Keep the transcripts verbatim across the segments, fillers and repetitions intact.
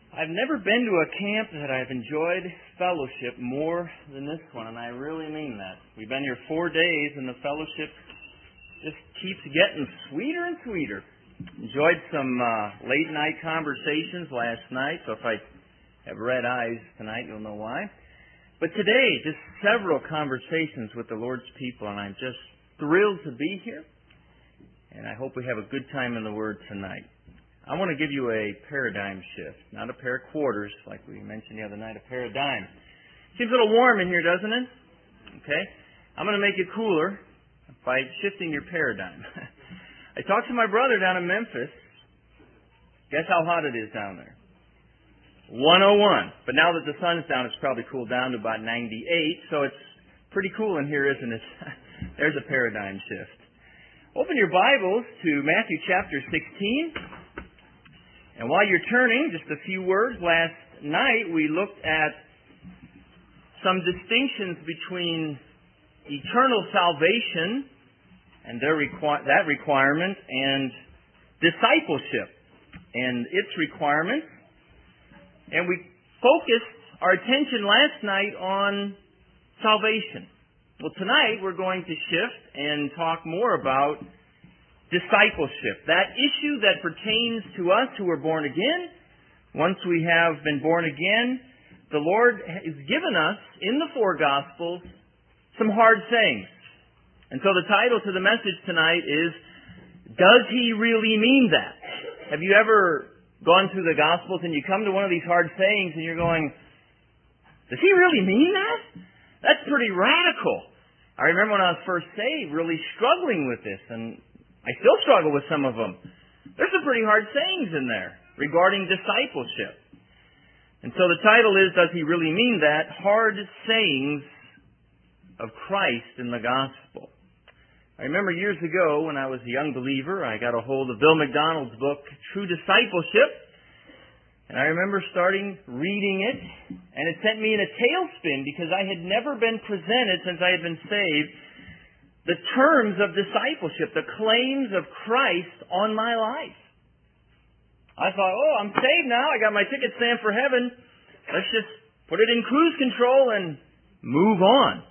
I've never been to a camp that I've enjoyed fellowship more than this one, and I really mean that. We've been here four days, and the fellowship just keeps getting sweeter and sweeter. Enjoyed some uh, late-night conversations last night, so if I have red eyes tonight, you'll know why. But today, just several conversations with the Lord's people, and I'm just thrilled to be here, and I hope we have a good time in the Word tonight. I want to give you a paradigm shift, not a pair of quarters like we mentioned the other night, a paradigm. Seems a little warm in here, doesn't it? Okay. I'm going to make it cooler by shifting your paradigm. I talked to my brother down in Memphis. Guess how hot it is down there? one oh one. But now that the sun's down, it's probably cooled down to about ninety-eight, so it's pretty cool in here, isn't it? There's a paradigm shift. Open your Bibles to Matthew chapter sixteen. And while you're turning, just a few words. Last night we looked at some distinctions between eternal salvation and their requi- that requirement and discipleship and its requirements. And we focused our attention last night on salvation. Well, tonight we're going to shift and talk more about discipleship, that issue that pertains to us who are born again. Once we have been born again, the Lord has given us, in the four Gospels, some hard sayings. And so the title to the message tonight is, Does He Really Mean That? Have you ever gone through the Gospels and you come to one of these hard sayings and you're going, Does He really mean that? That's pretty radical. I remember when I was first saved, really struggling with this, and I still struggle with some of them. There's some pretty hard sayings in there regarding discipleship. And so the title is, Does He Really Mean That? Hard Sayings of Christ in the Gospel. I remember years ago when I was a young believer, I got a hold of Bill McDonald's book, True Discipleship. And I remember starting reading it, and it sent me in a tailspin because I had never been presented since I had been saved the terms of discipleship, the claims of Christ on my life. I thought, oh, I'm saved now. I got my ticket stamped for heaven. Let's just put it in cruise control and move on.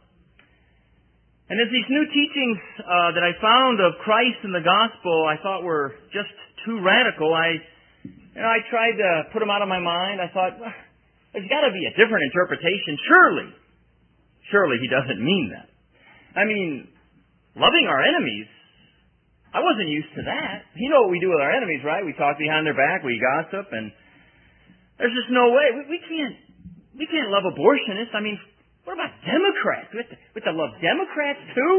And as these new teachings uh, that I found of Christ in the gospel I thought were just too radical, I, you know, I tried to put them out of my mind. I thought, well, there's got to be a different interpretation. Surely, surely He doesn't mean that. I mean, loving our enemies, I wasn't used to that. You know what we do with our enemies, right? We talk behind their back, we gossip, and there's just no way. We, we can't we can't love abortionists. I mean, what about Democrats? We have to, we have to love Democrats too?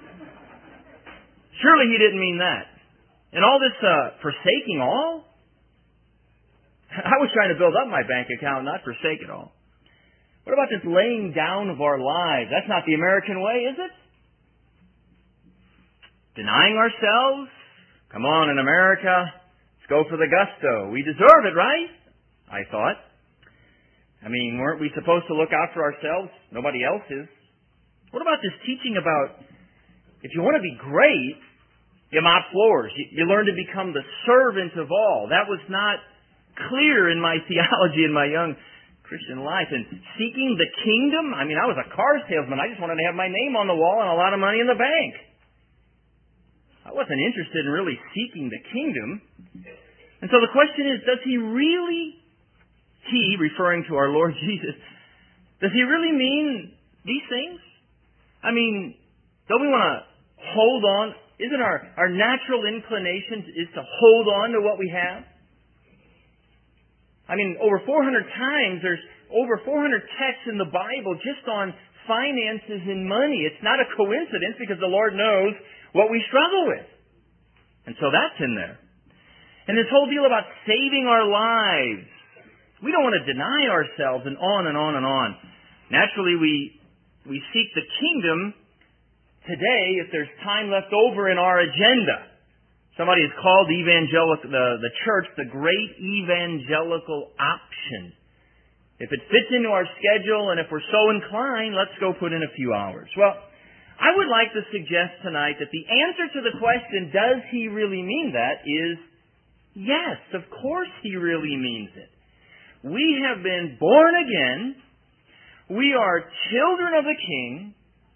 Surely He didn't mean that. And all this uh, forsaking all? I was trying to build up my bank account, not forsake it all. What about this laying down of our lives? That's not the American way, is it? Denying ourselves? Come on, in America, let's go for the gusto. We deserve it, right? I thought. I mean, weren't we supposed to look out for ourselves? Nobody else is. What about this teaching about if you want to be great, you mop floors. You, you learn to become the servant of all. That was not clear in my theology in my young Christian life. And seeking the kingdom, I mean, I was a car salesman. I just wanted to have my name on the wall and a lot of money in the bank. I wasn't interested in really seeking the kingdom. And so the question is, does He really, He, referring to our Lord Jesus, does He really mean these things? I mean, don't we want to hold on? Isn't our, our natural inclination is to hold on to what we have? I mean, over four hundred times, there's over four hundred texts in the Bible just on finances and money. It's not a coincidence because the Lord knows what we struggle with. And so that's in there. And this whole deal about saving our lives. We don't want to deny ourselves and on and on and on. Naturally, we we seek the kingdom today if there's time left over in our agenda. Somebody has called evangelical, the, the church the great evangelical option. If it fits into our schedule and if we're so inclined, let's go put in a few hours. Well, I would like to suggest tonight that the answer to the question, does He really mean that, is yes, of course He really means it. We have been born again. We are children of the King.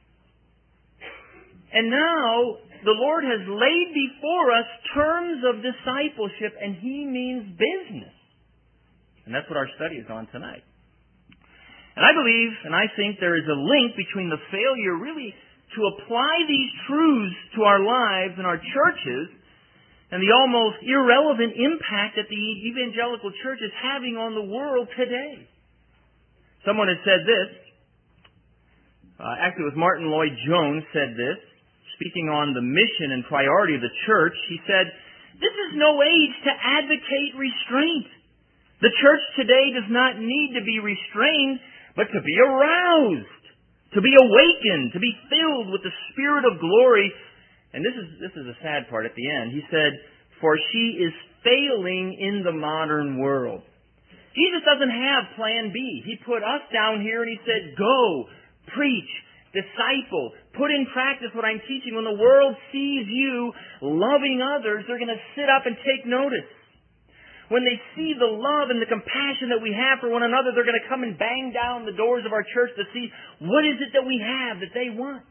And now the Lord has laid before us terms of discipleship, and He means business. And that's what our study is on tonight. And I believe, and I think there is a link between the failure really to apply these truths to our lives and our churches and the almost irrelevant impact that the evangelical church is having on the world today. Someone has said this. Uh, actually, it was Martin Lloyd-Jones said this, speaking on the mission and priority of the church. He said, "This is no age to advocate restraint. The church today does not need to be restrained, but to be aroused, to be awakened, to be filled with the Spirit of glory." And this is this is a sad part at the end. He said, "For she is failing in the modern world." Jesus doesn't have plan B. He put us down here and He said, "Go, preach, disciple, put in practice what I'm teaching." When the world sees you loving others, they're going to sit up and take notice. When they see the love and the compassion that we have for one another, they're going to come and bang down the doors of our church to see what is it that we have that they want.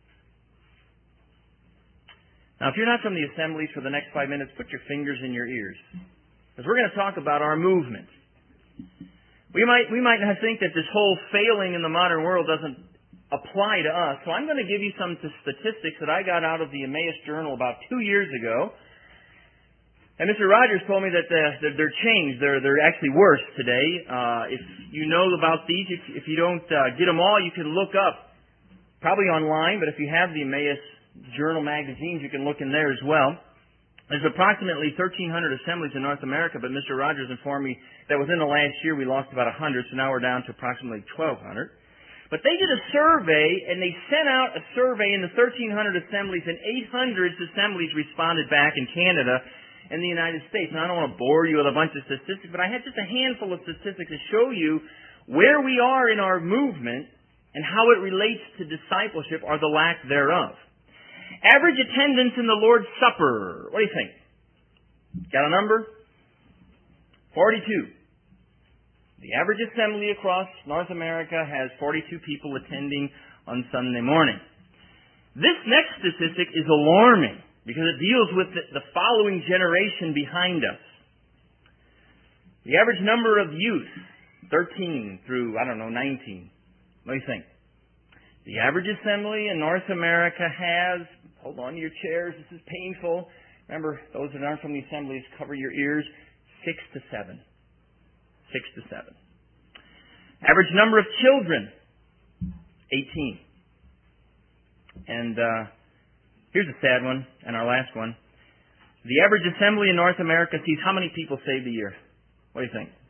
Now, if you're not from the assemblies for the next five minutes, put your fingers in your ears. Because we're going to talk about our movement. We might, we might not think that this whole failing in the modern world doesn't apply to us. So I'm going to give you some statistics that I got out of the Emmaus Journal about two years ago. And Mister Rogers told me that uh, they're changed. They're, they're actually worse today. Uh, if you know about these, if, if you don't uh, get them all, you can look up, probably online, but if you have the Emmaus Journal magazines, you can look in there as well. There's approximately thirteen hundred assemblies in North America, but Mister Rogers informed me that within the last year we lost about one hundred, so now we're down to approximately twelve hundred. But they did a survey, and they sent out a survey in the thirteen hundred assemblies, and eight hundred assemblies responded back in Canada and the United States. Now, I don't want to bore you with a bunch of statistics, but I had just a handful of statistics to show you where we are in our movement and how it relates to discipleship or the lack thereof. Average attendance in the Lord's Supper. What do you think? Got a number? forty-two. The average assembly across North America has forty-two people attending on Sunday morning. This next statistic is alarming because it deals with the following generation behind us. The average number of youth, thirteen through, I don't know, nineteen. What do you think? The average assembly in North America has, hold on to your chairs, this is painful. Remember, those that aren't from the assemblies, cover your ears, six to seven. Six to seven. Average number of children, eighteen. And uh, here's a sad one, and our last one. The average assembly in North America sees how many people saved a year? What do you think?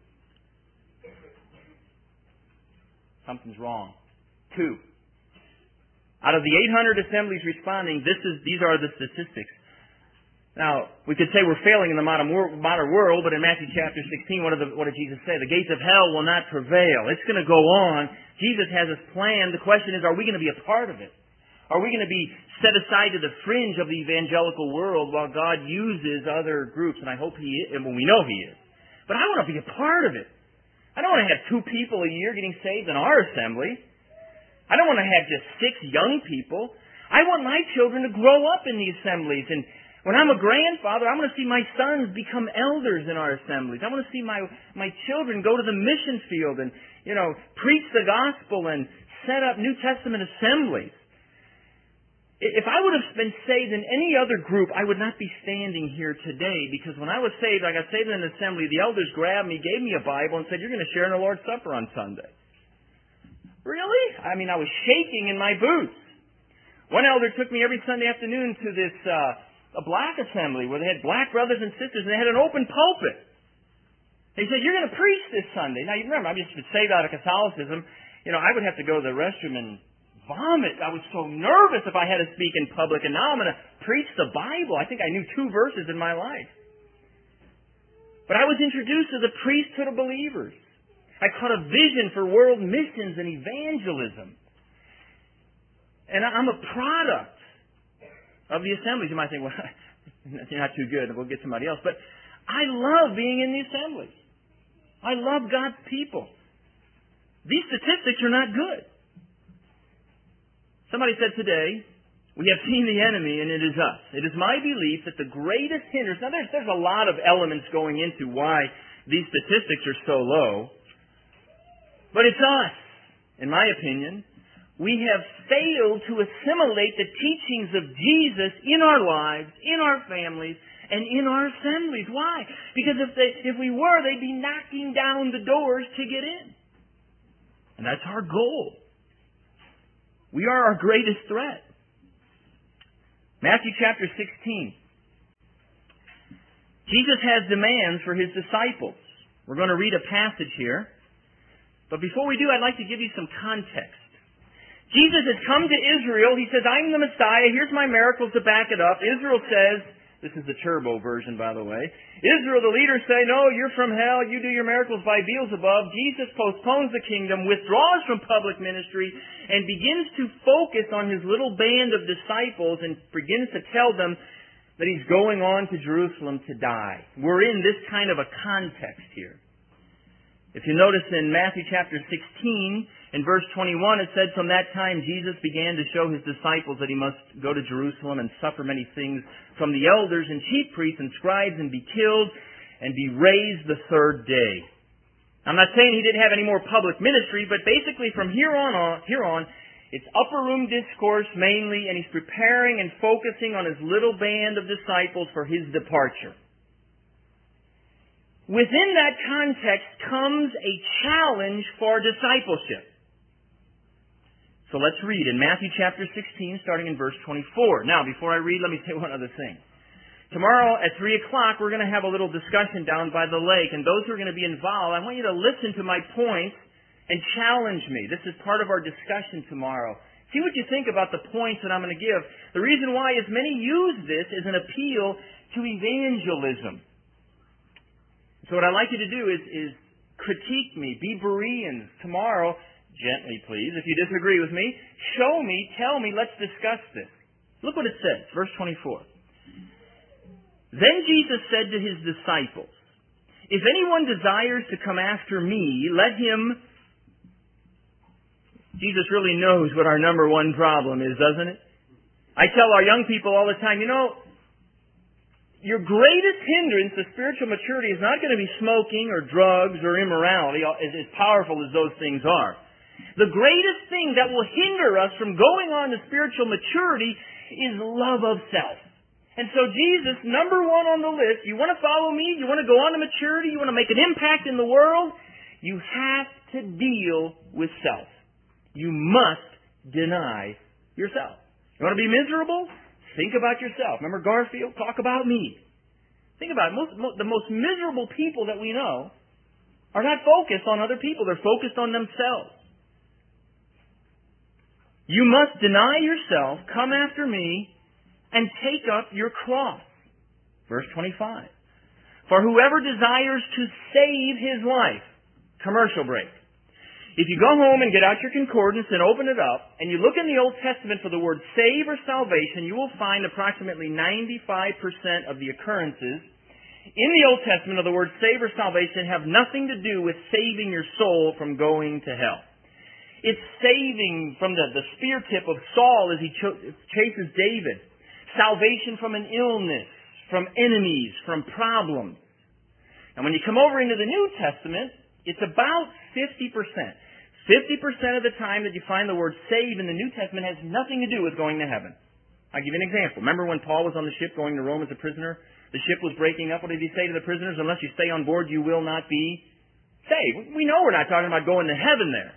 Something's wrong. Two. Out of the eight hundred assemblies responding, this is these are the statistics. Now, we could say we're failing in the modern world, modern world, but in Matthew chapter sixteen, what, the, what did Jesus say? The gates of hell will not prevail. It's going to go on. Jesus has his plan. The question is, are we going to be a part of it? Are we going to be set aside to the fringe of the evangelical world while God uses other groups? And I hope He is, and we know He is. But I want to be a part of it. I don't want to have two people a year getting saved in our assembly. I don't want to have just six young people. I want my children to grow up in the assemblies. And when I'm a grandfather, I want to see my sons become elders in our assemblies. I want to see my, my children go to the mission field and, you know, preach the gospel and set up New Testament assemblies. If I would have been saved in any other group, I would not be standing here today, because when I was saved, I got saved in an assembly, the elders grabbed me, gave me a Bible, and said, "You're going to share in the Lord's Supper on Sunday." Really? I mean, I was shaking in my boots. One elder took me every Sunday afternoon to this uh, a black assembly where they had black brothers and sisters, and they had an open pulpit. He said, "You're going to preach this Sunday." Now, you remember, I just been saved out of Catholicism. You know, I would have to go to the restroom and vomit. I was so nervous if I had to speak in public, and now I'm going to preach the Bible. I think I knew two verses in my life. But I was introduced to the priesthood of believers. I caught a vision for world missions and evangelism. And I'm a product of the assemblies. You might think, well, you're not too good. We'll get somebody else. But I love being in the assemblies. I love God's people. These statistics are not good. Somebody said today, we have seen the enemy and it is us. It is my belief that the greatest hindrance, now there's, there's a lot of elements going into why these statistics are so low, but it's us, in my opinion. We have failed to assimilate the teachings of Jesus in our lives, in our families, and in our assemblies. Why? Because if they, if we were, they'd be knocking down the doors to get in. And that's our goal. We are our greatest threat. Matthew chapter sixteen. Jesus has demands for His disciples. We're going to read a passage here. But before we do, I'd like to give you some context. Jesus has come to Israel. He says, I'm the Messiah. Here's my miracles to back it up. Israel says, this is the turbo version, by the way. Israel, the leaders say, no, you're from hell. You do your miracles by Beelzebub. Jesus postpones the kingdom, withdraws from public ministry, and begins to focus on His little band of disciples and begins to tell them that He's going on to Jerusalem to die. We're in this kind of a context here. If you notice in Matthew chapter sixteen, in verse twenty-one, it said, from that time Jesus began to show His disciples that He must go to Jerusalem and suffer many things from the elders and chief priests and scribes and be killed and be raised the third day. I'm not saying He didn't have any more public ministry, but basically from here on, on, here on it's upper room discourse mainly, and He's preparing and focusing on His little band of disciples for His departure. Within that context comes a challenge for discipleship. So let's read in Matthew chapter sixteen, starting in verse twenty-four. Now, before I read, let me say one other thing. Tomorrow at three o'clock, we're going to have a little discussion down by the lake, and those who are going to be involved, I want you to listen to my points and challenge me. This is part of our discussion tomorrow. See what you think about the points that I'm going to give. The reason why is many use this as an appeal to evangelism. So what I'd like you to do is, is critique me, be Bereans tomorrow, gently please, if you disagree with me, show me, tell me, let's discuss this. Look what it says, verse twenty-four. Then Jesus said to His disciples, if anyone desires to come after me, let him... Jesus really knows what our number one problem is, doesn't it? I tell our young people all the time, you know, your greatest hindrance to spiritual maturity is not going to be smoking or drugs or immorality, as, as powerful as those things are. The greatest thing that will hinder us from going on to spiritual maturity is love of self. And so Jesus, number one on the list, you want to follow me, you want to go on to maturity, you want to make an impact in the world, you have to deal with self. You must deny yourself. You want to be miserable? Think about yourself. Remember Garfield? Talk about me. Think about it. Most, most, the most miserable people that we know are not focused on other people. They're focused on themselves. You must deny yourself, come after me, and take up your cross. Verse twenty-five. For whoever desires to save his life, commercial break. If you go home and get out your concordance and open it up, and you look in the Old Testament for the word save or salvation, you will find approximately ninety-five percent of the occurrences in the Old Testament of the word save or salvation have nothing to do with saving your soul from going to hell. It's saving from the, the spear tip of Saul as he ch- chases David. Salvation from an illness, from enemies, from problems. And when you come over into the New Testament, it's about fifty percent. fifty percent of the time that you find the word save in the New Testament has nothing to do with going to heaven. I'll give you an example. Remember when Paul was on the ship going to Rome as a prisoner? The ship was breaking up. What did he say to the prisoners? Unless you stay on board, you will not be saved. We know we're not talking about going to heaven there.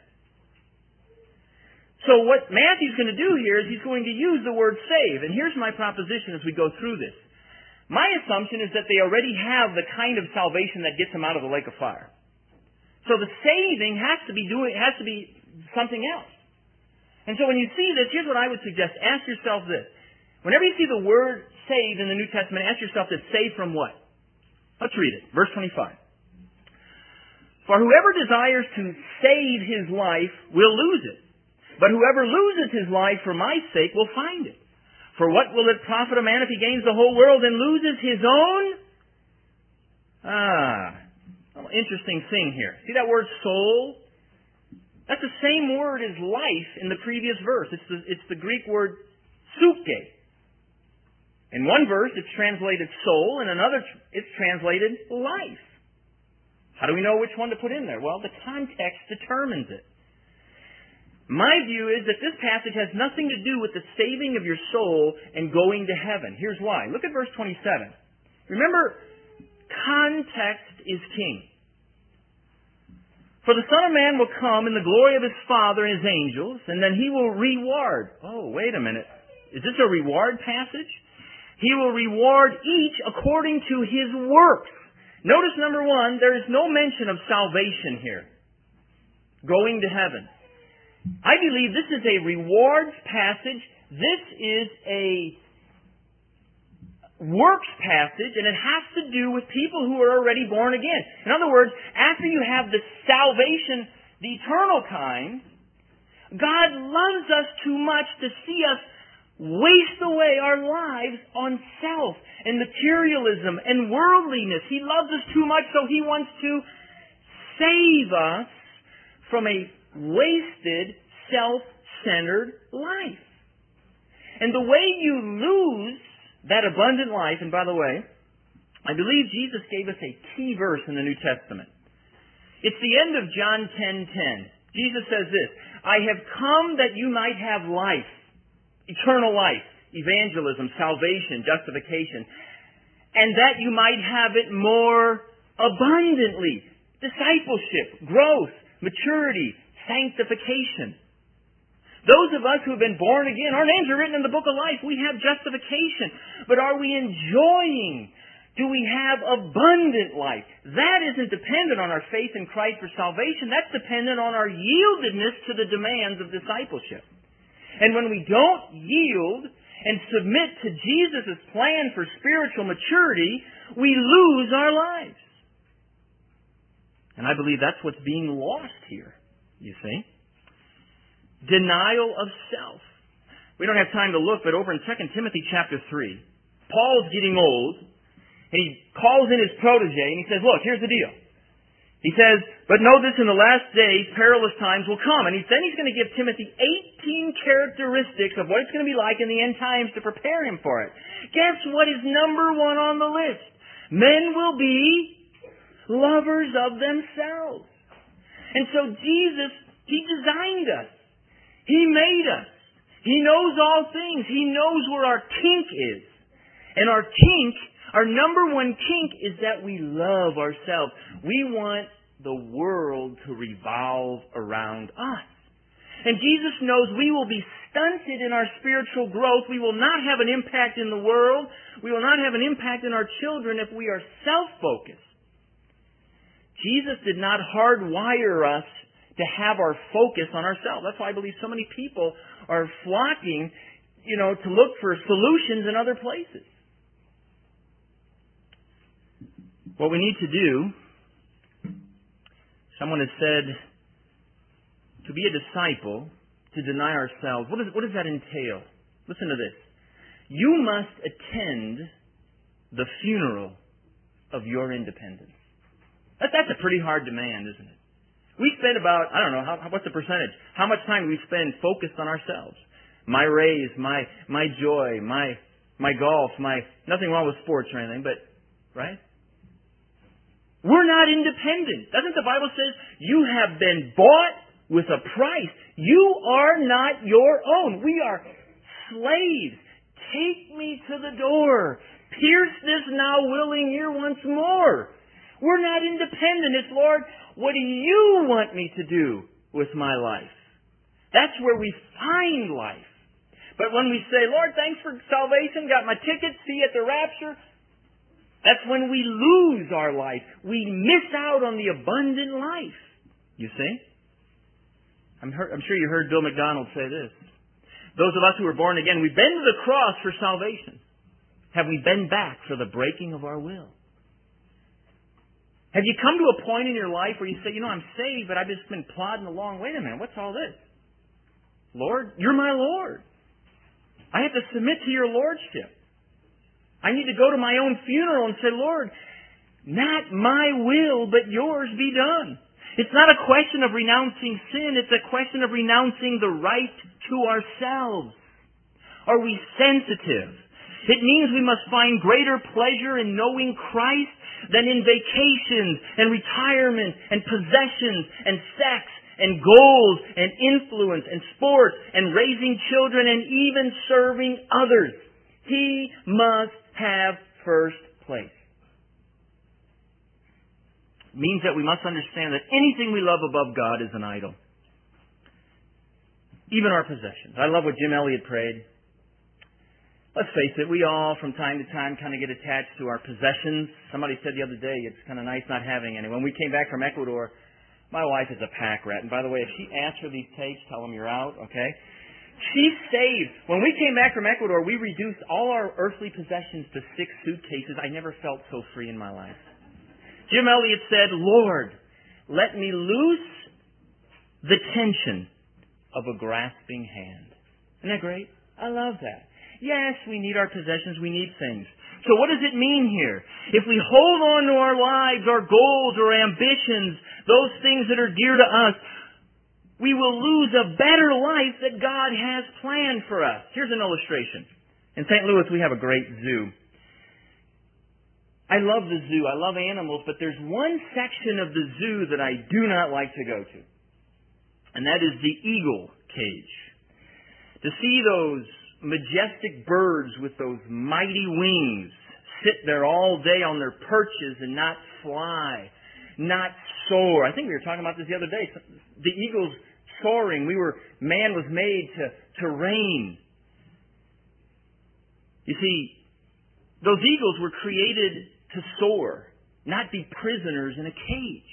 So what Matthew's going to do here is he's going to use the word save. And here's my proposition as we go through this. My assumption is that they already have the kind of salvation that gets them out of the lake of fire. So the saving has to be doing has to be something else. And so when you see this, here's what I would suggest. Ask yourself this. Whenever you see the word save in the New Testament, ask yourself this. Save from what? Let's read it. Verse twenty-five. For whoever desires to save his life will lose it. But whoever loses his life for my sake will find it. For what will it profit a man if he gains the whole world and loses his own? Ah. interesting thing here. See that word soul? That's the same word as life in the previous verse. It's the, it's the Greek word suke. In one verse, it's translated soul. In another, it's translated life. How do we know which one to put in there? Well, the context determines it. My view is that this passage has nothing to do with the saving of your soul and going to heaven. Here's why. Look at verse twenty-seven. Remember, context is king. For the Son of Man will come in the glory of His Father and His angels, and then He will reward. Oh, wait a minute. Is this a reward passage? He will reward each according to his works. Notice, number one, there is no mention of salvation here. Going to heaven. I believe this is a rewards passage. This is a works passage, and it has to do with people who are already born again. In other words, after you have the salvation, the eternal kind, God loves us too much to see us waste away our lives on self and materialism and worldliness. He loves us too much, so He wants to save us from a wasted, self-centered life. And the way you lose that abundant life, and by the way, I believe Jesus gave us a key verse in the New Testament. It's the end of John ten ten. Jesus says this, I have come that you might have life, eternal life, evangelism, salvation, justification, and that you might have it more abundantly. Discipleship, growth, maturity, sanctification. Those of us who have been born again, our names are written in the book of life. We have justification. But are we enjoying? Do we have abundant life? That isn't dependent on our faith in Christ for salvation. That's dependent on our yieldedness to the demands of discipleship. And when we don't yield and submit to Jesus' plan for spiritual maturity, we lose our lives. And I believe that's what's being lost here, you see. Denial of self. We don't have time to look, but over in Second Timothy chapter three, Paul's getting old, and he calls in his protege, and he says, look, here's the deal. He says, but know this, in the last days, perilous times will come. And he, then he's going to give Timothy eighteen characteristics of what it's going to be like in the end times to prepare him for it. Guess what is number one on the list? Men will be lovers of themselves. And so Jesus, He designed us. He made us. He knows all things. He knows where our kink is. And our kink, our number one kink is that we love ourselves. We want the world to revolve around us. And Jesus knows we will be stunted in our spiritual growth. We will not have an impact in the world. We will not have an impact in our children if we are self-focused. Jesus did not hardwire us to have our focus on ourselves. That's why I believe so many people are flocking, you know, to look for solutions in other places. What we need to do, someone has said, to be a disciple, to deny ourselves, what, is, what does that entail? Listen to this. You must attend the funeral of your independence. That, that's a pretty hard demand, isn't it? We spend about, I don't know, how, what's the percentage? How much time do we spend focused on ourselves? My raise, my my joy, my my golf, my, nothing wrong with sports or anything, but, right? We're not independent. Doesn't the Bible say you have been bought with a price? You are not your own. We are slaves. Take me to the door. Pierce this now willing ear once more. We're not independent. It's, Lord, what do you want me to do with my life? That's where we find life. But when we say, Lord, thanks for salvation, got my ticket, see you at the rapture, that's when we lose our life. We miss out on the abundant life. You see? I'm, heard, I'm sure you heard Bill McDonald say this. Those of us who are born again, we've been to the cross for salvation. Have we been back for the breaking of our will? Have you come to a point in your life where you say, you know, I'm saved, but I've just been plodding along. Wait a minute, what's all this? Lord, you're my Lord. I have to submit to your lordship. I need to go to my own funeral and say, Lord, Not my will, but yours be done. It's not a question of renouncing sin. It's a question of renouncing the right to ourselves. Are we sensitive? It means we must find greater pleasure in knowing Christ than in vacations and retirement and possessions and sex and gold and influence and sports and raising children and even serving others. He must have first place. It means that we must understand that anything we love above God is an idol. Even our possessions. I love what Jim Elliot prayed. Let's face it, we all from time to time kind of get attached to our possessions. Somebody said the other day, it's kind of nice not having any. When we came back from Ecuador, my wife is a pack rat. And by the way, if she asks for these tapes, tell them you're out, okay? She saved. When we came back from Ecuador, we reduced all our earthly possessions to six suitcases. I never felt so free in my life. Jim Elliot said, Lord, let me loose the tension of a grasping hand. Isn't that great? I love that. Yes, we need our possessions. We need things. So what does it mean here? If we hold on to our lives, our goals, our ambitions, those things that are dear to us, we will lose a better life that God has planned for us. Here's an illustration. In Saint Louis, we have a great zoo. I love the zoo. I love animals, but there's one section of the zoo that I do not like to go to. And that is the eagle cage. To see those majestic birds with those mighty wings sit there all day on their perches and not fly, not soar. I think we were talking about this the other day. The eagles soaring. We were, man was made to, to reign. You see, those eagles were created to soar, not be prisoners in a cage.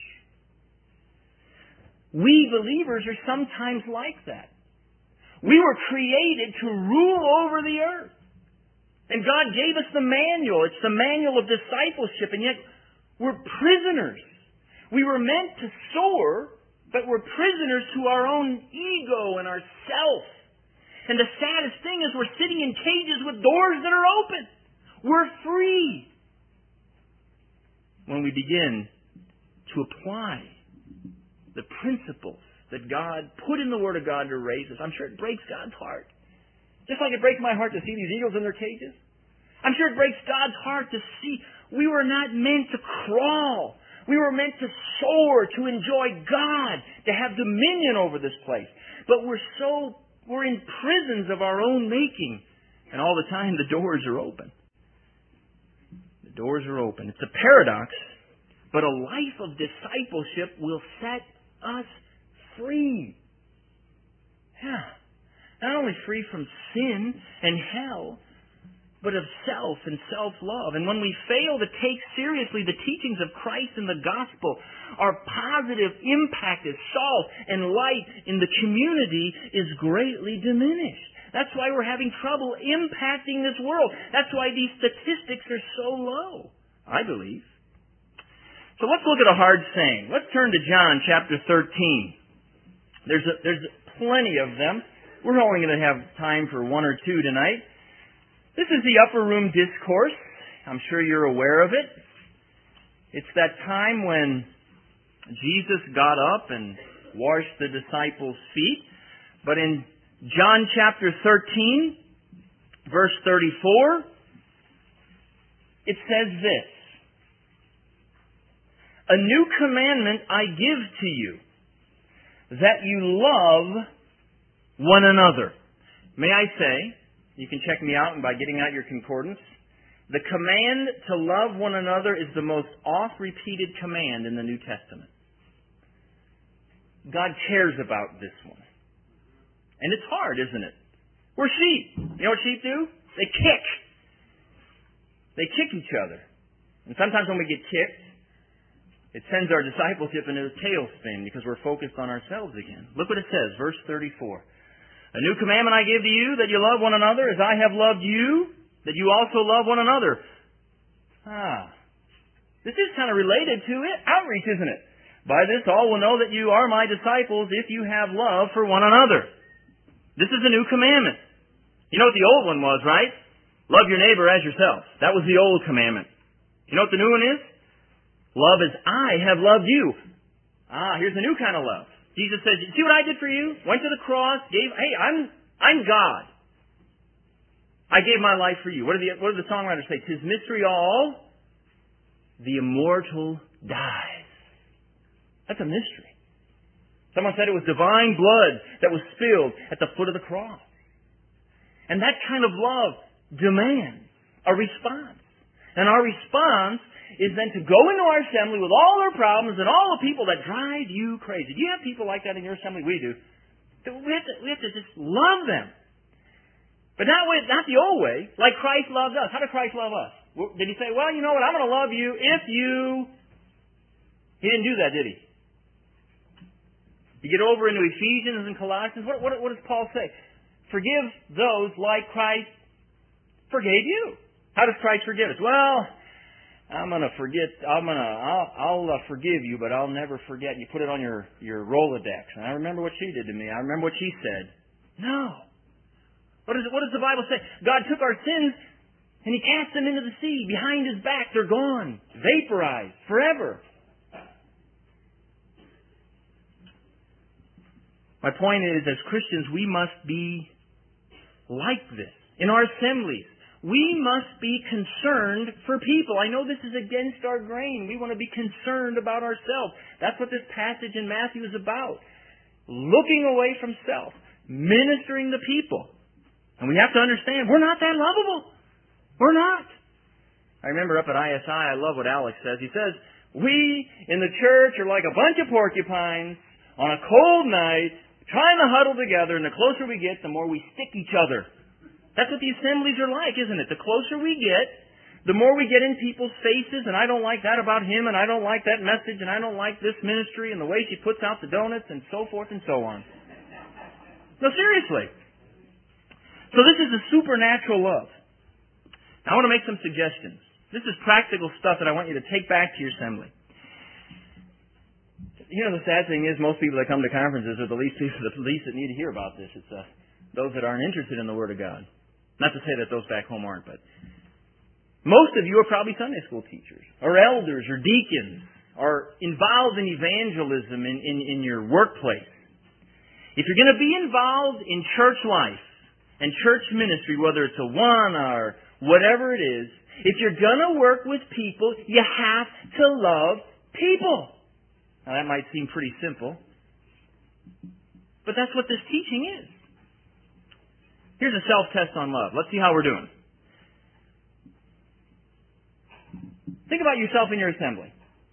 We believers are sometimes like that. We were created to rule over the earth. And God gave us the manual. It's the manual of discipleship, and yet we're prisoners. We were meant to soar, but we're prisoners to our own ego and our self. And the saddest thing is we're sitting in cages with doors that are open. We're free. When we begin to apply the principles that God put in the Word of God to raise us, I'm sure it breaks God's heart. Just like it breaks my heart to see these eagles in their cages. I'm sure it breaks God's heart to see we were not meant to crawl. We were meant to soar, to enjoy God, to have dominion over this place. But we're so, we're in prisons of our own making. And all the time the doors are open. The doors are open. It's a paradox, but a life of discipleship will set us free. Yeah. Not only free from sin and hell, but of self and self-love. And when we fail to take seriously the teachings of Christ and the gospel, our positive impact as salt and light in the community is greatly diminished. That's why we're having trouble impacting this world. That's why these statistics are so low, I believe. So let's look at a hard saying. Let's turn to John chapter thirteen. There's a, there's plenty of them. We're only going to have time for one or two tonight. This is the upper room discourse. I'm sure you're aware of it. It's that time when Jesus got up and washed the disciples' feet. But in John chapter thirteen, verse thirty-four, it says this: "A new commandment I give to you, that you love one another." May I say, you can check me out by getting out your concordance, the command to love one another is the most oft-repeated command in the New Testament. God cares about this one. And it's hard, isn't it? We're sheep. You know what sheep do? They kick. They kick each other. And sometimes when we get kicked, it sends our discipleship into a tailspin because we're focused on ourselves again. Look what it says, verse thirty-four. "A new commandment I give to you, that you love one another as I have loved you, that you also love one another." Ah, this is kind of related to it. Outreach, isn't it? "By this all will know that you are my disciples if you have love for one another." This is a new commandment. You know what the old one was, right? Love your neighbor as yourself. That was the old commandment. You know what the new one is? Love as I have loved you. Ah, here's a new kind of love. Jesus says, see what I did for you? Went to the cross, gave, hey, I'm, I'm God. I gave my life for you. What do the, what do the songwriters say? Tis mystery all, the immortal dies. That's a mystery. Someone said it was divine blood that was spilled at the foot of the cross. And that kind of love demands a response. And our response is then to go into our assembly with all our problems and all the people that drive you crazy. Do you have people like that in your assembly? We do. We have to, we have to just love them. But not, way, not the old way, like Christ loved us. How did Christ love us? Did He say, well, you know what, I'm going to love you if you... He didn't do that, did He? You get over into Ephesians and Colossians, what, what, what does Paul say? Forgive those like Christ forgave you. How does Christ forgive us? Well, I'm going to forget, I'm going to, I'll, I'll uh, forgive you, but I'll never forget. And you put it on your, your Rolodex. And I remember what she did to me. I remember what she said. No. What, is it, what does the Bible say? God took our sins and He cast them into the sea. Behind His back, they're gone. Vaporized. Forever. My point is, as Christians, we must be like this. In our assemblies, we must be concerned for people. I know this is against our grain. We want to be concerned about ourselves. That's what this passage in Matthew is about. Looking away from self. Ministering to people. And we have to understand, we're not that lovable. We're not. I remember up at I S I, I love what Alex says. He says, we in the church are like a bunch of porcupines on a cold night, trying to huddle together, and the closer we get, the more we stick each other. That's what the assemblies are like, isn't it? The closer we get, the more we get in people's faces, and I don't like that about him, and I don't like that message, and I don't like this ministry, and the way she puts out the donuts, and so forth and so on. No, seriously. So this is a supernatural love. Now, I want to make some suggestions. This is practical stuff that I want you to take back to your assembly. You know, the sad thing is most people that come to conferences are the least people, the least that need to hear about this. It's uh, those that aren't interested in the Word of God. Not to say that those back home aren't, but most of you are probably Sunday school teachers, or elders, or deacons, or involved in evangelism in, in, in your workplace. If you're going to be involved in church life and church ministry, whether it's a one or whatever it is, if you're going to work with people, you have to love people. Now, that might seem pretty simple, but that's what this teaching is. Here's a self-test on love. Let's see how we're doing. Think about yourself in your assembly.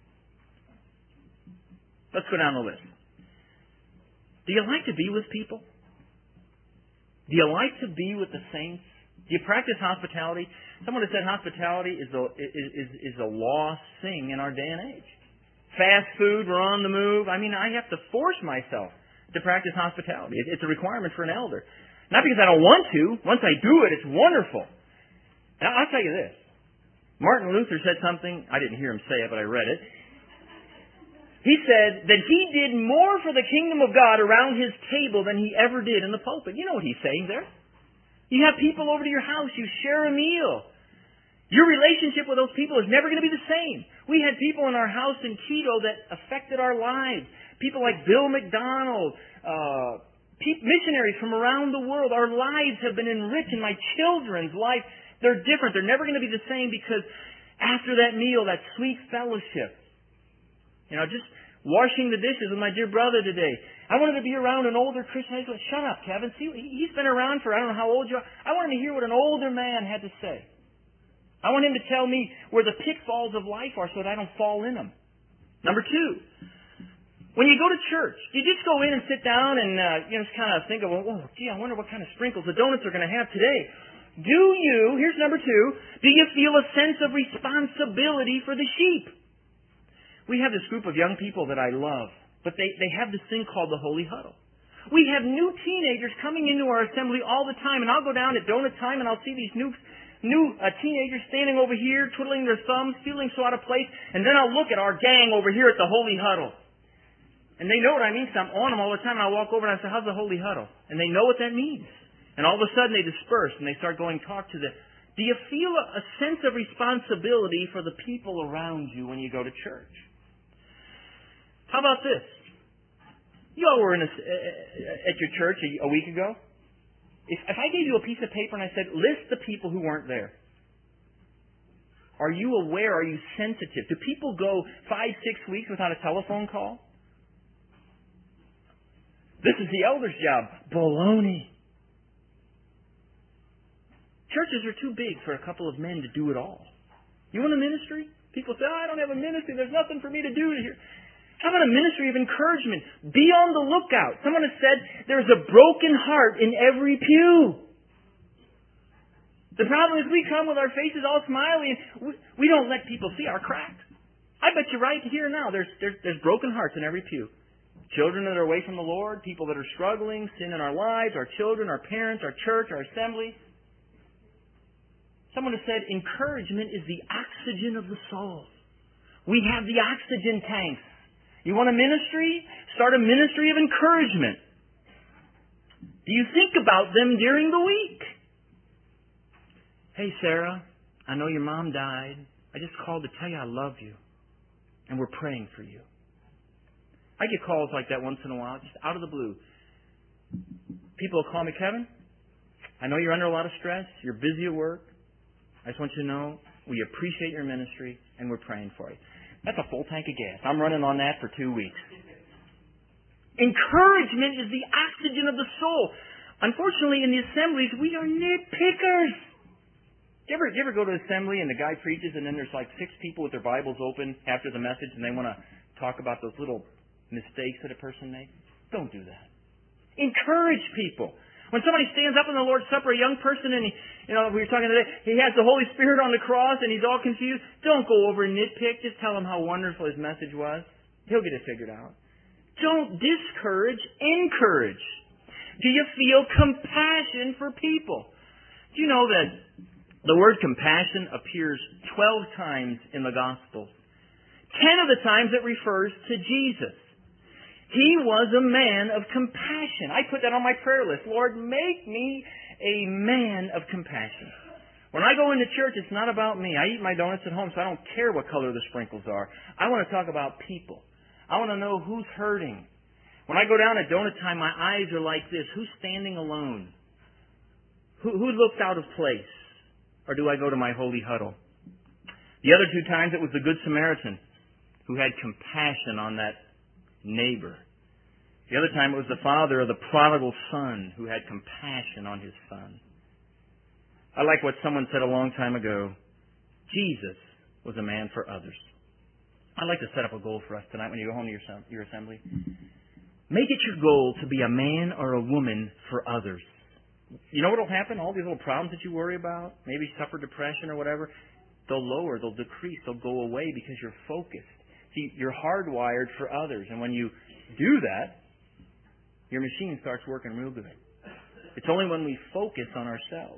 Let's go down the list. Do you like to be with people? Do you like to be with the saints? Do you practice hospitality? Someone has said hospitality is a, is, is, is a lost thing in our day and age. Fast food, we're on the move. I mean, I have to force myself to practice hospitality. It's a requirement for an elder. Not because I don't want to. Once I do it, it's wonderful. And I'll tell you this. Martin Luther said something. I didn't hear him say it, but I read it. He said that he did more for the kingdom of God around his table than he ever did in the pulpit. You know what he's saying there. You have people over to your house. You share a meal. Your relationship with those people is never going to be the same. We had people in our house in Quito that affected our lives. People like Bill McDonald, uh, missionaries from around the world. Our lives have been enriched, and my children's life, they're different. They're never going to be the same because after that meal, that sweet fellowship, you know, just washing the dishes with my dear brother today. I wanted to be around an older Christian. I said, shut up, Kevin. See, he's been around for, I don't know how old you are. I wanted to hear what an older man had to say. I want him to tell me where the pitfalls of life are so that I don't fall in them. Number two, when you go to church, you just go in and sit down and uh, you know, just kind of think of, well, oh, gee, I wonder what kind of sprinkles the donuts are going to have today. Do you, here's number two, do you feel a sense of responsibility for the sheep? We have this group of young people that I love, but they, they have this thing called the Holy Huddle. We have new teenagers coming into our assembly all the time, and I'll go down at donut time and I'll see these new New uh, teenagers standing over here, twiddling their thumbs, feeling so out of place, and then I'll look at our gang over here at the Holy Huddle. And they know what I mean, so I'm on them all the time, and I'll walk over and I say, how's the Holy Huddle? And they know what that means. And all of a sudden they disperse, and they start going talk to the Do you feel a, a sense of responsibility for the people around you when you go to church? How about this? You all were in a, at your church a, a week ago. If, if I gave you a piece of paper and I said, list the people who weren't there. Are you aware? Are you sensitive? Do people go five, six weeks without a telephone call? This is the elder's job. Baloney. Churches are too big for a couple of men to do it all. You want a ministry? People say, oh, I don't have a ministry. There's nothing for me to do here. How about a ministry of encouragement? Be on the lookout. Someone has said there's a broken heart in every pew. The problem is we come with our faces all smiley and we, we don't let people see our cracks. I bet you right here now there's, there's, there's broken hearts in every pew. Children that are away from the Lord, people that are struggling, sin in our lives, our children, our parents, our church, our assembly. Someone has said encouragement is the oxygen of the soul. We have the oxygen tanks. You want a ministry? Start a ministry of encouragement. Do you think about them during the week? Hey, Sarah, I know your mom died. I just called to tell you I love you. And we're praying for you. I get calls like that once in a while, just out of the blue. People will call me, Kevin, I know you're under a lot of stress. You're busy at work. I just want you to know we appreciate your ministry and we're praying for you. That's a full tank of gas. I'm running on that for two weeks. Encouragement is the oxygen of the soul. Unfortunately, in the assemblies, we are nitpickers. Do you ever, do you ever go to an assembly and the guy preaches and then there's like six people with their Bibles open after the message and they want to talk about those little mistakes that a person made? Don't do that. Encourage people. When somebody stands up in the Lord's Supper, a young person, and he, you know, we were talking today, he has the Holy Spirit on the cross and he's all confused. Don't go over and nitpick. Just tell him how wonderful his message was. He'll get it figured out. Don't discourage, encourage. Do you feel compassion for people? Do you know that the word compassion appears twelve times in the Gospels? Ten of the times it refers to Jesus. He was a man of compassion. I put that on my prayer list. Lord, make me a man of compassion. When I go into church, it's not about me. I eat my donuts at home, so I don't care what color the sprinkles are. I want to talk about people. I want to know who's hurting. When I go down at donut time, my eyes are like this. Who's standing alone? Who, who looked out of place? Or do I go to my holy huddle? The other two times, it was the Good Samaritan who had compassion on that neighbor. The other time it was the father of the prodigal son who had compassion on his son. I like what someone said a long time ago. Jesus was a man for others. I'd like to set up a goal for us tonight when you go home to your, your assembly. Make it your goal to be a man or a woman for others. You know what will happen? All these little problems that you worry about, maybe suffer depression or whatever, they'll lower, they'll decrease, they'll go away because you're focused. See, you're hardwired for others. And when you do that, your machine starts working real good. It's only when we focus on ourselves.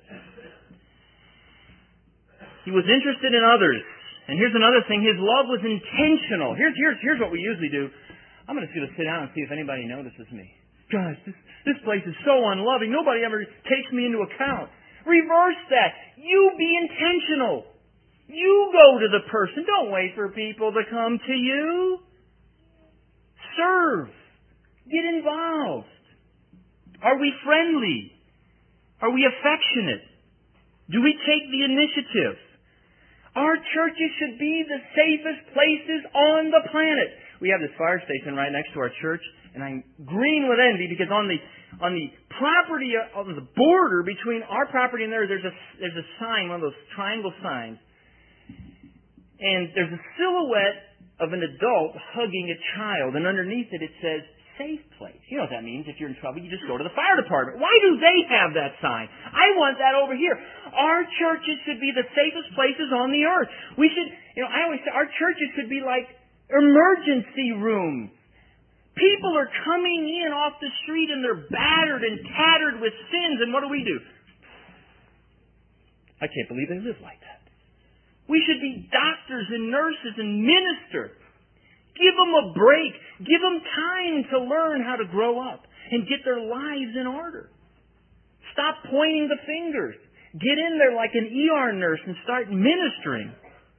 He was interested in others. And here's another thing. His love was intentional. Here's, here's, here's what we usually do. I'm just going to sit down and see if anybody notices me. Gosh, this, this place is so unloving. Nobody ever takes me into account. Reverse that. You be intentional. You go to the person. Don't wait for people to come to you. Serve. Get involved. Are we friendly? Are we affectionate? Do we take the initiative? Our churches should be the safest places on the planet. We have this fire station right next to our church, and I'm green with envy because on the on the property on the border between our property and theirs, there's a there's a sign, one of those triangle signs. And there's a silhouette of an adult hugging a child. And underneath it, it says, safe place. You know what that means. If you're in trouble, you just go to the fire department. Why do they have that sign? I want that over here. Our churches should be the safest places on the earth. We should, you know, I always say our churches should be like emergency rooms. People are coming in off the street and they're battered and tattered with sins. And what do we do? I can't believe they live like that. We should be doctors and nurses and minister. Give them a break. Give them time to learn how to grow up and get their lives in order. Stop pointing the fingers. Get in there like an E R nurse and start ministering.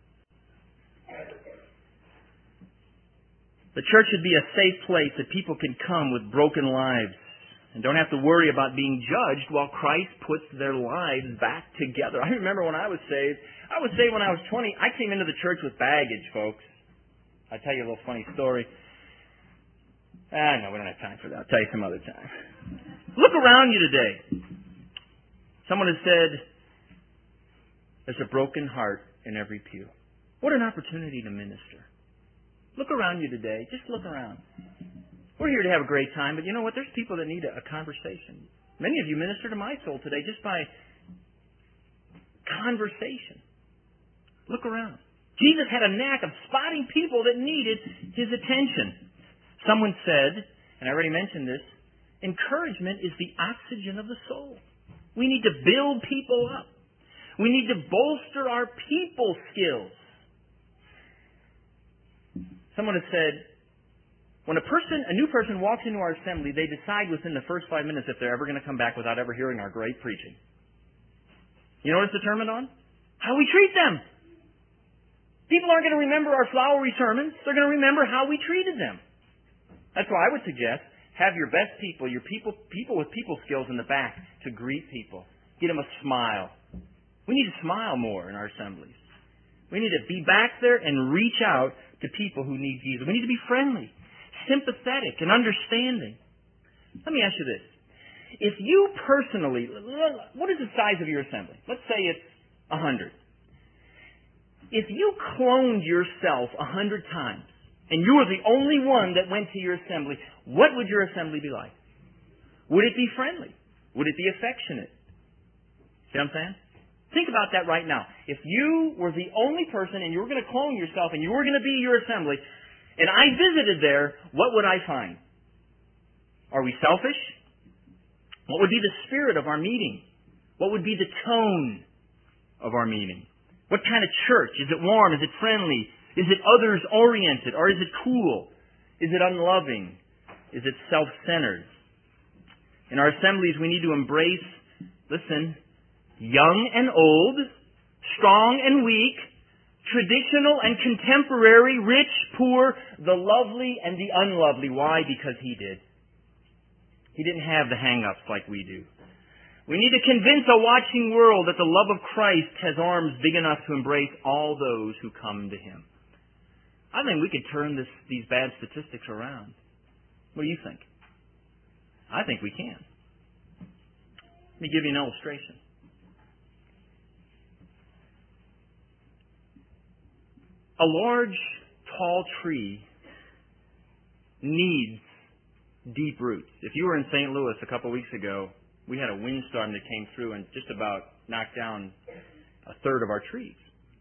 The church should be a safe place that people can come with broken lives and don't have to worry about being judged while Christ puts their lives back together. I remember when I was saved, I was saved when I was twenty. I came into the church with baggage, folks. I'll tell you a little funny story. Ah, no, we don't have time for that. I'll tell you some other time. Look around you today. Someone has said, there's a broken heart in every pew. What an opportunity to minister. Look around you today. Just look around. We're here to have a great time, but you know what? There's people that need a, a conversation. Many of you minister to my soul today just by conversation. Look around. Jesus had a knack of spotting people that needed His attention. Someone said, and I already mentioned this, encouragement is the oxygen of the soul. We need to build people up. We need to bolster our people skills. Someone has said, when a person, a new person walks into our assembly, they decide within the first five minutes if they're ever going to come back without ever hearing our great preaching. You know what it's determined on? How we treat them. People aren't going to remember our flowery sermons. They're going to remember how we treated them. That's why I would suggest have your best people, your people, people with people skills in the back to greet people. Get them a smile. We need to smile more in our assemblies. We need to be back there and reach out to people who need Jesus. We need to be friendly, sympathetic, and understanding. Let me ask you this. If you personally, what is the size of your assembly? Let's say it's a hundred. If you cloned yourself a hundred times, and you were the only one that went to your assembly, what would your assembly be like? Would it be friendly? Would it be affectionate? See what I'm saying? Think about that right now. If you were the only person and you were going to clone yourself and you were going to be your assembly, and I visited there, what would I find? Are we selfish? What would be the spirit of our meeting? What would be the tone of our meeting? What kind of church? Is it warm? Is it friendly? Is it others-oriented? Or is it cool? Is it unloving? Is it self-centered? In our assemblies, we need to embrace, listen, young and old, strong and weak, traditional and contemporary, rich, poor, the lovely and the unlovely. Why? Because He did. He didn't have the hang-ups like we do. We need to convince a watching world that the love of Christ has arms big enough to embrace all those who come to Him. I think we could turn this, these bad statistics around. What do you think? I think we can. Let me give you an illustration. A large, tall tree needs deep roots. If you were in Saint Louis a couple of weeks ago, we had a windstorm that came through and just about knocked down a third of our trees.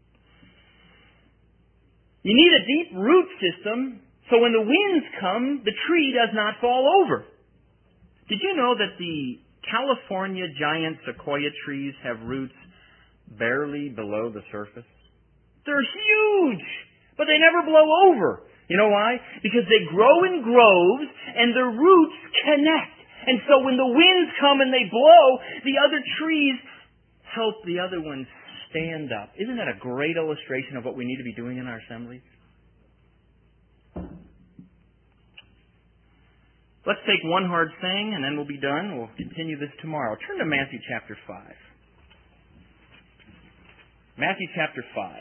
You need a deep root system so when the winds come, the tree does not fall over. Did you know that the California giant sequoia trees have roots barely below the surface? They're huge, but they never blow over. You know why? Because they grow in groves and their roots connect. And so when the winds come and they blow, the other trees help the other ones stand up. Isn't that a great illustration of what we need to be doing in our assemblies? Let's take one hard saying and then we'll be done. We'll continue this tomorrow. Turn to Matthew chapter five. Matthew chapter five.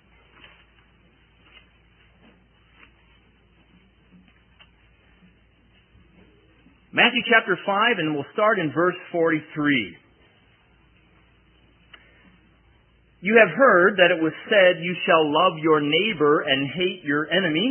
Matthew chapter five, and we'll start in verse forty-three. You have heard that it was said, you shall love your neighbor and hate your enemy.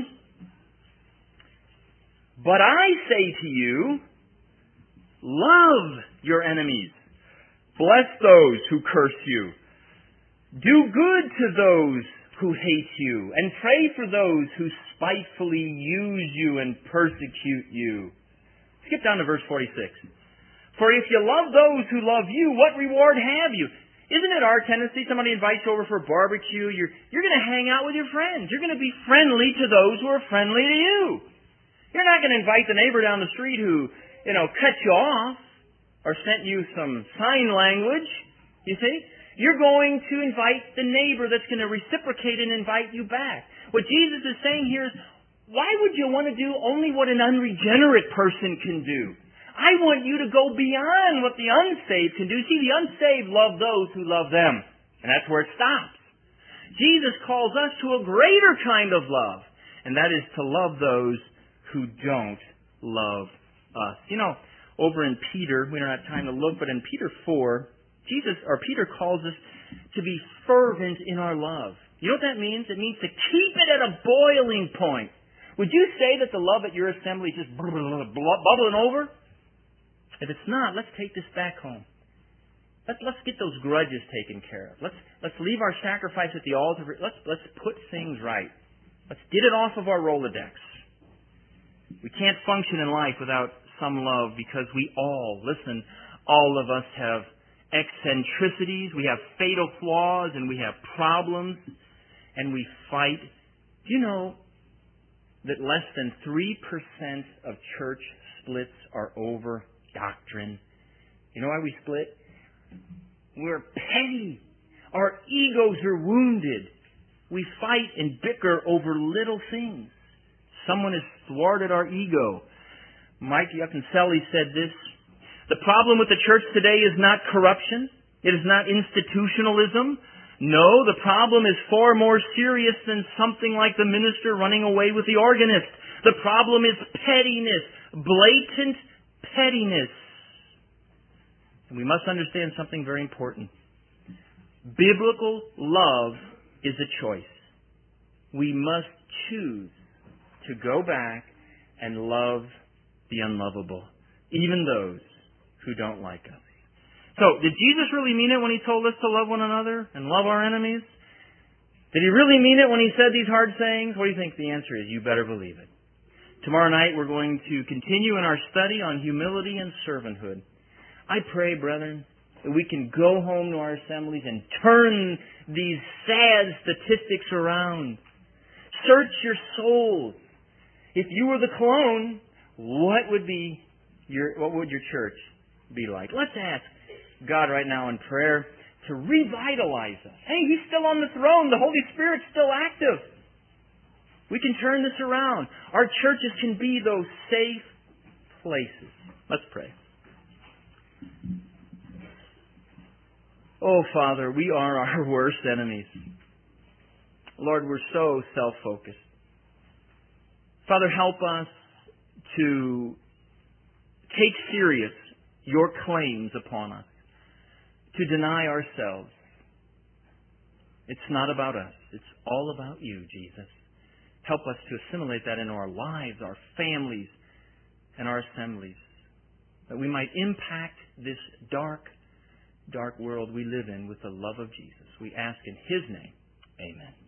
But I say to you, love your enemies. Bless those who curse you. Do good to those who hate you. And pray for those who spitefully use you and persecute you. Skip down to verse forty-six. For if you love those who love you, what reward have you? Isn't it our tendency, somebody invites you over for a barbecue, you're, you're going to hang out with your friends. You're going to be friendly to those who are friendly to you. You're not going to invite the neighbor down the street who, you know, cut you off or sent you some sign language. You see? You're going to invite the neighbor that's going to reciprocate and invite you back. What Jesus is saying here is, why would you want to do only what an unregenerate person can do? I want you to go beyond what the unsaved can do. See, the unsaved love those who love them. And that's where it stops. Jesus calls us to a greater kind of love. And that is to love those who don't love us. You know, over in Peter, we don't have time to look, but in Peter four, Jesus, or Peter calls us to be fervent in our love. You know what that means? It means to keep it at a boiling point. Would you say that the love at your assembly is just bubbling over? If it's not, let's take this back home. Let's, let's get those grudges taken care of. Let's, let's leave our sacrifice at the altar. Let's, let's put things right. Let's get it off of our Rolodex. We can't function in life without some love because we all, listen, all of us have eccentricities, we have fatal flaws, and we have problems, and we fight. Do you know that less than three percent of church splits are over doctrine? You know why we split? We're petty. Our egos are wounded. We fight and bicker over little things. Someone has thwarted our ego. Mike Yaconcelli said this: the problem with the church today is not corruption. It is not institutionalism. No, the problem is far more serious than something like the minister running away with the organist. The problem is pettiness, blatant pettiness. And we must understand something very important. Biblical love is a choice. We must choose to go back and love the unlovable, even those who don't like us. So, did Jesus really mean it when He told us to love one another and love our enemies? Did He really mean it when He said these hard sayings? What do you think the answer is? You better believe it. Tomorrow night we're going to continue in our study on humility and servanthood. I pray, brethren, that we can go home to our assemblies and turn these sad statistics around. Search your souls. If you were the clone, what would be your what would your church be like? Let's ask God right now in prayer to revitalize us. Hey, He's still on the throne. The Holy Spirit's still active. We can turn this around. Our churches can be those safe places. Let's pray. Oh, Father, we are our worst enemies. Lord, we're so self-focused. Father, help us to take serious Your claims upon us, to deny ourselves. It's not about us. It's all about You, Jesus. Help us to assimilate that in our lives, our families, and our assemblies, that we might impact this dark, dark world we live in with the love of Jesus. We ask in His name. Amen.